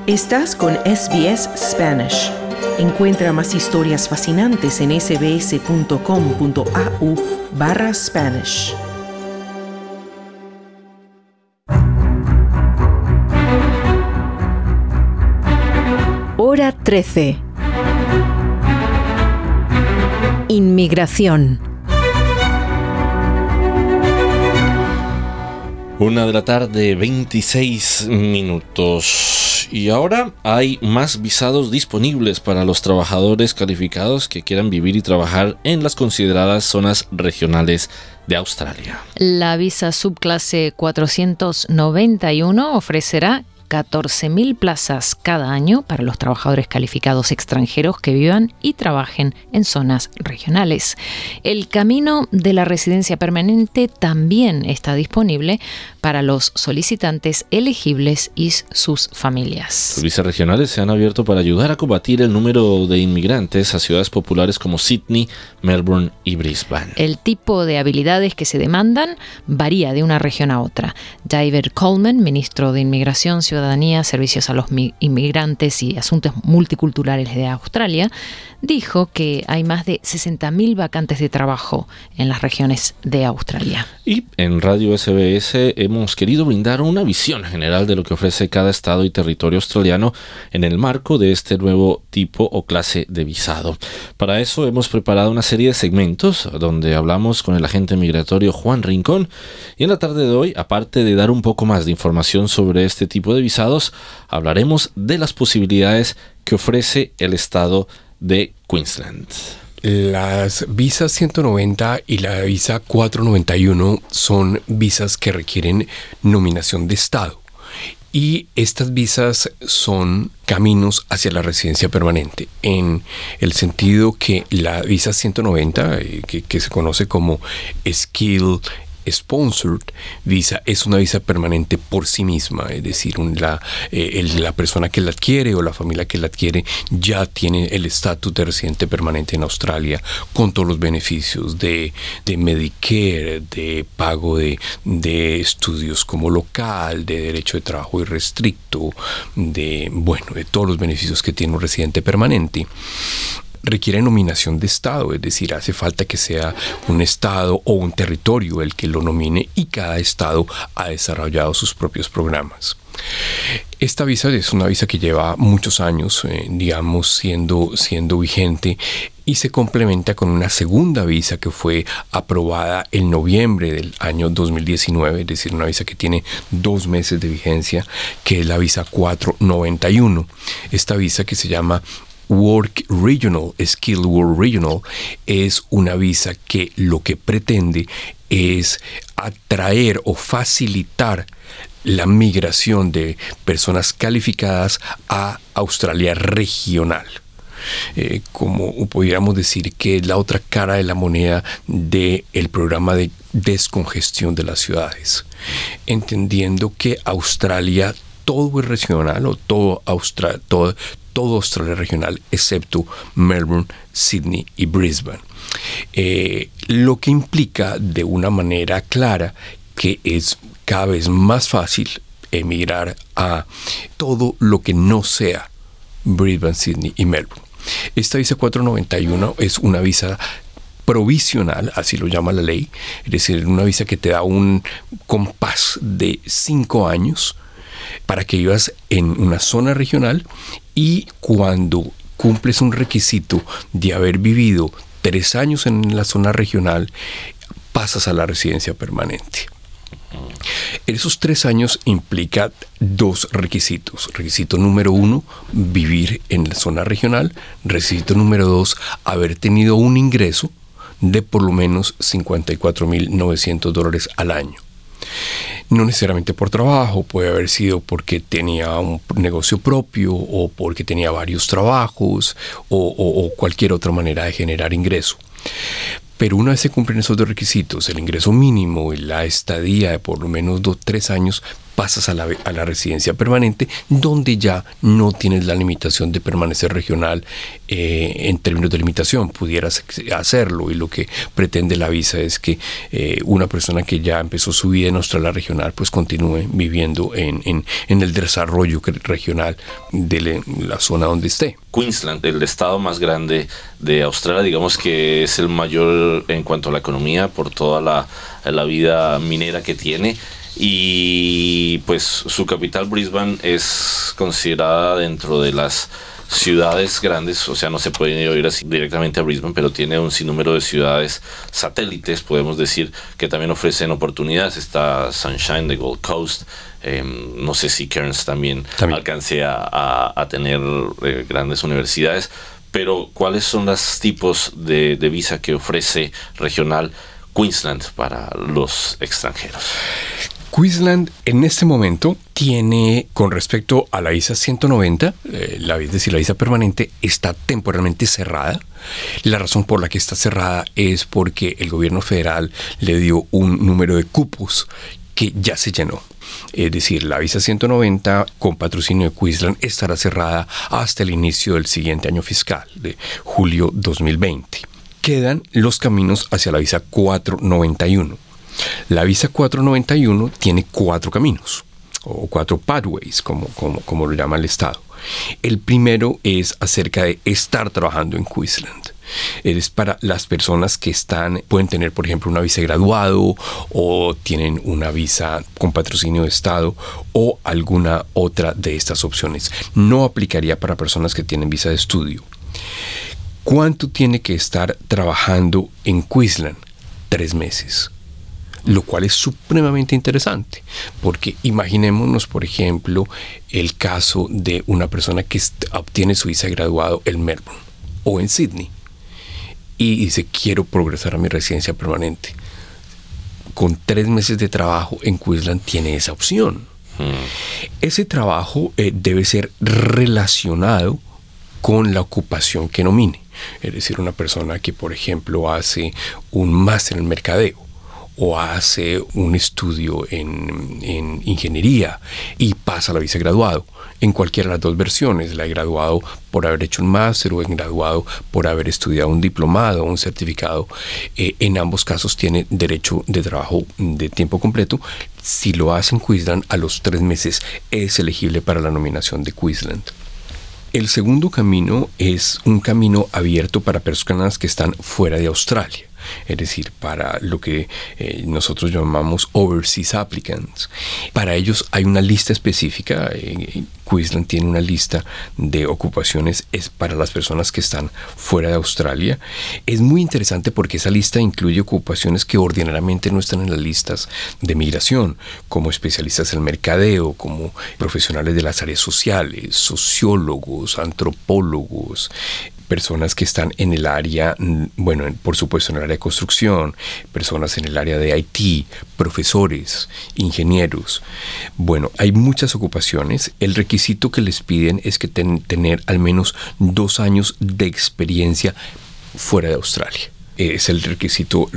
Estás con SBS Spanish. Encuentra más historias fascinantes en sbs.com.au/Spanish. Hora 13. Inmigración. 1:26 p.m. Y ahora hay más visados disponibles para los trabajadores calificados que quieran vivir y trabajar en las consideradas zonas regionales de Australia. La visa subclase 491 ofrecerá 14.000 plazas cada año para los trabajadores calificados extranjeros que vivan y trabajen en zonas regionales. El camino de la residencia permanente también está disponible para los solicitantes elegibles y sus familias. Las visas regionales se han abierto para ayudar a combatir el número de inmigrantes a ciudades populares como Sydney, Melbourne y Brisbane. El tipo de habilidades que se demandan varía de una región a otra. David Coleman, ministro de Inmigración, Ciudadanía, Servicios a los Inmigrantes y Asuntos Multiculturales de Australia, dijo que hay más de 60.000 vacantes de trabajo en las regiones de Australia. Y en Radio SBS hemos querido brindar una visión general de lo que ofrece cada estado y territorio australiano en el marco de este nuevo tipo o clase de visado. Para eso hemos preparado una serie de segmentos donde hablamos con el agente migratorio Juan Rincón, y en la tarde de hoy, aparte de dar un poco más de información sobre este tipo de visados, hablaremos de las posibilidades que ofrece el estado de Queensland. Las visas 190 y la visa 491 son visas que requieren nominación de estado. Y estas visas son caminos hacia la residencia permanente, en el sentido que la visa 190, que se conoce como Skill Sponsored visa, es una visa permanente por sí misma, es decir, la persona que la adquiere o la familia que la adquiere ya tiene el estatus de residente permanente en Australia, con todos los beneficios de Medicare, de pago de estudios como local, de derecho de trabajo irrestricto, de todos los beneficios que tiene un residente permanente. Requiere nominación de estado, es decir, hace falta que sea un estado o un territorio el que lo nomine, y cada estado ha desarrollado sus propios programas. Esta visa es una visa que lleva muchos años, siendo vigente, y se complementa con una segunda visa que fue aprobada en noviembre del año 2019, es decir, una visa que tiene 2 meses de vigencia, que es la visa 491. Esta visa, que se llama Work Regional, Skill Work Regional, es una visa que lo que pretende es atraer o facilitar la migración de personas calificadas a Australia regional. Como pudiéramos decir que es la otra cara de la moneda del programa de descongestión de las ciudades, entendiendo que Australia todo es regional, o todo Australia regional, excepto Melbourne, Sydney y Brisbane. Lo que implica de una manera clara que es cada vez más fácil emigrar a todo lo que no sea Brisbane, Sydney y Melbourne. Esta visa 491 es una visa provisional, así lo llama la ley, es decir, una visa que te da un compás de 5 años para que vivas en una zona regional, y cuando cumples un requisito de haber vivido 3 años en la zona regional, pasas a la residencia permanente. Esos 3 años implica 2 requisitos. Requisito número 1, vivir en la zona regional. Requisito número 2, haber tenido un ingreso de por lo menos $54,900 al año. No necesariamente por trabajo, puede haber sido porque tenía un negocio propio, o porque tenía varios trabajos, o cualquier otra manera de generar ingreso. Pero una vez se cumplen esos 2 requisitos, el ingreso mínimo y la estadía de por lo menos 3 años, pasas a la residencia permanente, donde ya no tienes la limitación de permanecer regional en términos de limitación. Pudieras hacerlo, y lo que pretende la visa es que una persona que ya empezó su vida en Australia regional pues continúe viviendo en el desarrollo regional de la zona donde esté. Queensland, el estado más grande de Australia, digamos que es el mayor en cuanto a la economía por toda la vida minera que tiene, y pues su capital Brisbane es considerada dentro de las ciudades grandes, o sea, no se puede ir así directamente a Brisbane, pero tiene un sinnúmero de ciudades satélites, podemos decir, que también ofrecen oportunidades. Está Sunshine, de Gold Coast, no sé si Cairns también. Alcance a tener grandes universidades, pero ¿cuáles son los tipos de visa que ofrece regional Queensland para los extranjeros? Queensland en este momento tiene, con respecto a la visa 190, la visa permanente está temporalmente cerrada. La razón por la que está cerrada es porque el gobierno federal le dio un número de cupos que ya se llenó. Es decir, la visa 190 con patrocinio de Queensland estará cerrada hasta el inicio del siguiente año fiscal, de julio 2020. Quedan los caminos hacia la visa 491. La visa 491 tiene 4 caminos, o 4 pathways, como lo llama el Estado. El primero es acerca de estar trabajando en Queensland. Es para las personas que pueden tener, por ejemplo, una visa de graduado, o tienen una visa con patrocinio de Estado, o alguna otra de estas opciones. No aplicaría para personas que tienen visa de estudio. ¿Cuánto tiene que estar trabajando en Queensland? 3 meses. Lo cual es supremamente interesante, porque imaginémonos, por ejemplo, el caso de una persona que obtiene su visa de graduado en Melbourne o en Sydney y dice: quiero progresar a mi residencia permanente. Con 3 meses de trabajo en Queensland tiene esa opción. Ese trabajo debe ser relacionado con la ocupación que nomine. Es decir, una persona que, por ejemplo, hace un máster en mercadeo, o hace un estudio en ingeniería y pasa la visa de graduado. En cualquiera de las dos versiones, la de graduado por haber hecho un máster, o en graduado por haber estudiado un diplomado o un certificado, en ambos casos tiene derecho de trabajo de tiempo completo. Si lo hace en Queensland, a los 3 meses es elegible para la nominación de Queensland. El segundo camino es un camino abierto para personas que están fuera de Australia. Es decir, para lo que nosotros llamamos overseas applicants. Para ellos hay una lista específica. Queensland tiene una lista de ocupaciones para las personas que están fuera de Australia. Es muy interesante porque esa lista incluye ocupaciones que ordinariamente no están en las listas de migración, como especialistas en mercadeo, como profesionales de las áreas sociales, sociólogos, antropólogos, personas que están en el área, bueno, por supuesto en el área de construcción, personas en el área de IT, profesores, ingenieros. Bueno, hay muchas ocupaciones. El requisito que les piden es que tener al menos 2 años de experiencia fuera de Australia. Es el requisito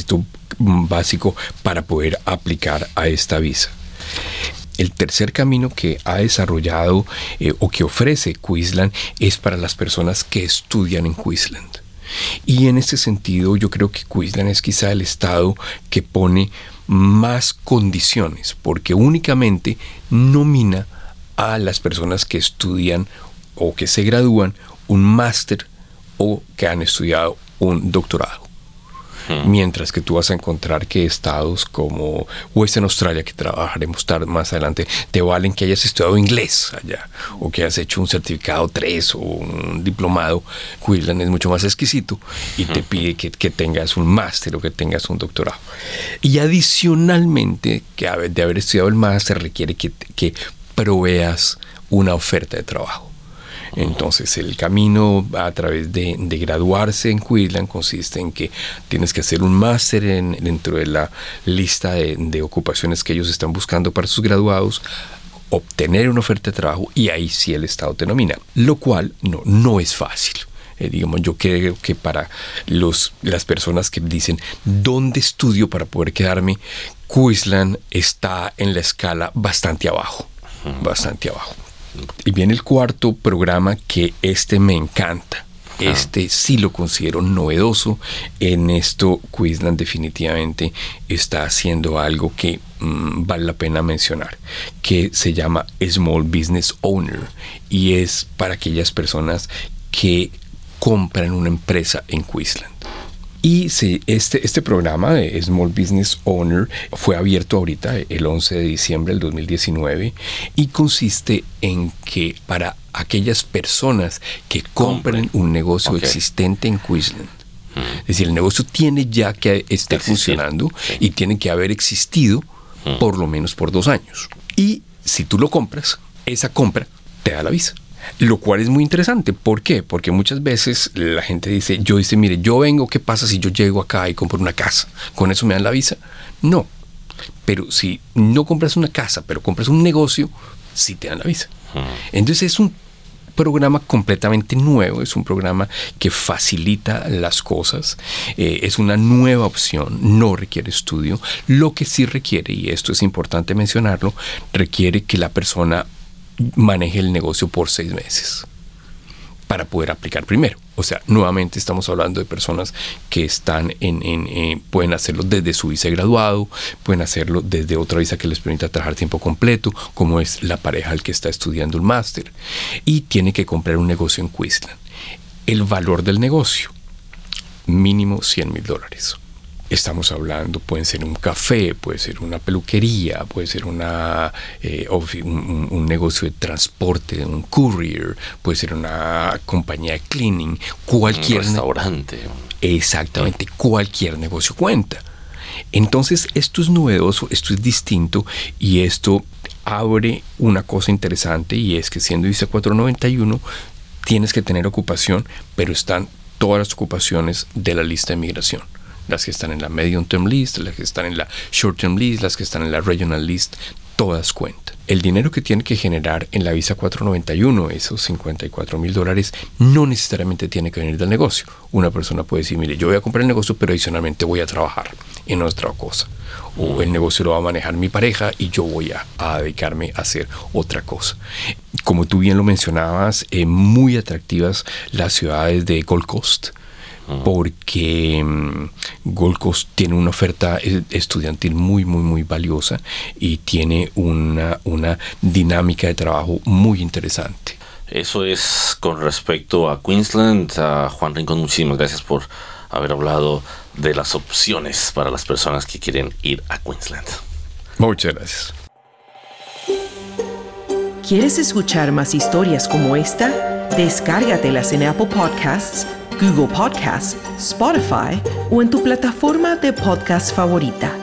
básico para poder aplicar a esta visa. El tercer camino que ha desarrollado o que ofrece Queensland es para las personas que estudian en Queensland. Y en este sentido yo creo que Queensland es quizá el estado que pone más condiciones, porque únicamente nomina a las personas que estudian o que se gradúan un máster o que han estudiado un doctorado. Mientras que tú vas a encontrar que estados como Western Australia, que trabajaremos más adelante, te valen que hayas estudiado inglés allá, o que hayas hecho un certificado 3 o un diplomado. Queensland es mucho más exquisito y te pide que tengas un máster o que tengas un doctorado. Y adicionalmente, que de haber estudiado el máster requiere que proveas una oferta de trabajo. Entonces el camino a través de graduarse en Queensland consiste en que tienes que hacer un máster dentro de la lista de ocupaciones que ellos están buscando para sus graduados, obtener una oferta de trabajo, y ahí sí el Estado te nomina, lo cual no es fácil. Digamos, yo creo que para las personas que dicen, ¿dónde estudio para poder quedarme? Queensland está en la escala bastante abajo. Bastante abajo. Y viene el cuarto programa que me encanta. Sí lo considero novedoso. En esto Queensland definitivamente está haciendo algo que vale la pena mencionar, que se llama Small Business Owner, y es para aquellas personas que compran una empresa en Queensland. Y este programa de Small Business Owner fue abierto ahorita el 11 de diciembre del 2019 y consiste en que para aquellas personas que compren un negocio existente en Queensland, es decir, el negocio tiene ya que estar funcionando y tiene que haber existido por lo menos por 2 años. Y si tú lo compras, esa compra te da la visa. Lo cual es muy interesante. ¿Por qué? Porque muchas veces la gente dice, mire, yo vengo, ¿qué pasa si yo llego acá y compro una casa? ¿Con eso me dan la visa? No. Pero si no compras una casa, pero compras un negocio, sí te dan la visa. Entonces es un programa completamente nuevo, es un programa que facilita las cosas, es una nueva opción, no requiere estudio. Lo que sí requiere, y esto es importante mencionarlo, requiere que la persona maneje el negocio por 6 meses para poder aplicar primero. O sea, nuevamente estamos hablando de personas que están pueden hacerlo desde su visa de graduado, pueden hacerlo desde otra visa que les permita trabajar tiempo completo, como es la pareja al que está estudiando el máster, y tiene que comprar un negocio en Queensland. El valor del negocio, mínimo $100,000. Estamos hablando, pueden ser un café, puede ser una peluquería, puede ser un negocio de transporte, un courier, puede ser una compañía de cleaning, cualquier restaurante. Exactamente, cualquier negocio cuenta. Entonces, esto es novedoso, esto es distinto, y esto abre una cosa interesante, y es que siendo visa 491 tienes que tener ocupación, pero están todas las ocupaciones de la lista de migración. Las que están en la medium term list, las que están en la short term list, las que están en la regional list, todas cuentan. El dinero que tiene que generar en la visa 491, esos $54,000, no necesariamente tiene que venir del negocio. Una persona puede decir, mire, yo voy a comprar el negocio, pero adicionalmente voy a trabajar en otra cosa. O el negocio lo va a manejar mi pareja y yo voy a dedicarme a hacer otra cosa. Como tú bien lo mencionabas, muy atractivas las ciudades de Gold Coast, porque Gold Coast tiene una oferta estudiantil muy, muy, muy valiosa y tiene una dinámica de trabajo muy interesante. Eso es con respecto a Queensland. Juan Rincón, muchísimas gracias por haber hablado de las opciones para las personas que quieren ir a Queensland. Muchas gracias. ¿Quieres escuchar más historias como esta? Descárgatelas en Apple Podcasts, Google Podcasts, Spotify o en tu plataforma de podcast favorita.